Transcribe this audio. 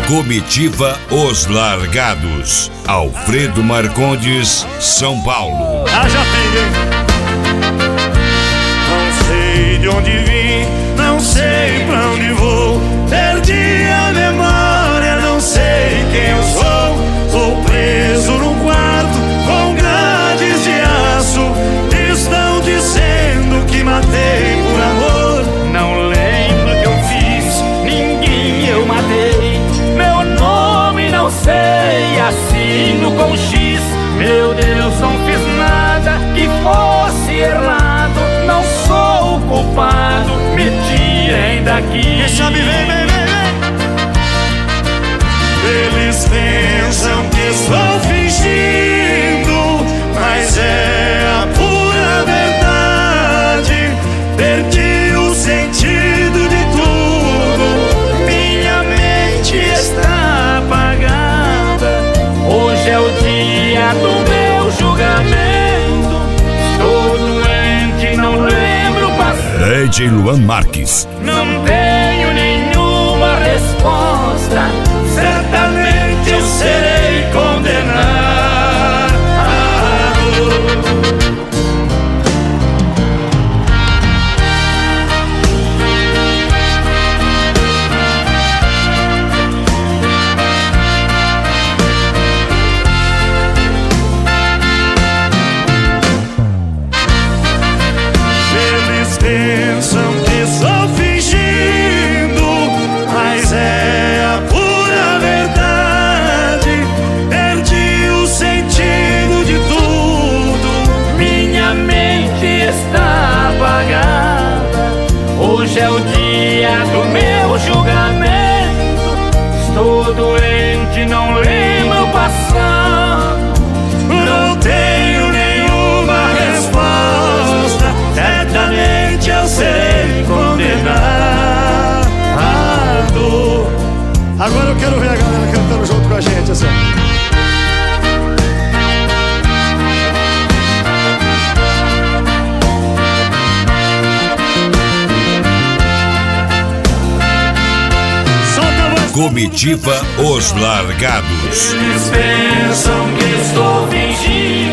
Comitiva Os Largados. Alfredo Marcondes, São Paulo. Já tem, não sei de onde vim, não sei pra onde vou. Perdi a memória, não sei quem eu sou. Tô preso num quarto com grades de aço. Estão dizendo que matei por amor. Não lembro o que eu fiz, ninguém eu matei. Meu nome não sei, assino com X. Meu Deus, não fiz nada que fosse errado. Não sou o culpado, me tirem daqui. Quem sabe, vem. Eles pensam que estou fingindo, mas é a pura verdade. Perdi o sentido de tudo, minha mente está apagada. Hoje é o dia do meu julgamento. Estou doente, não lembro o passado. DJ Luan Marques. Não tenho nenhuma resposta. Certamente eu serei condenado. Eles pensam que estou fingindo, mas é a pura verdade. Perdi o sentido de tudo, minha mente está apagada. Hoje é o dia do meu julgamento. Estou doente, não lembro o passado. Não tenho nenhuma resposta. Certamente eu serei condenado. Agora eu quero ver a galera cantando junto com a gente, assim. Solta a voz. Comitiva Os Largados. Eles pensam que estou fingindo,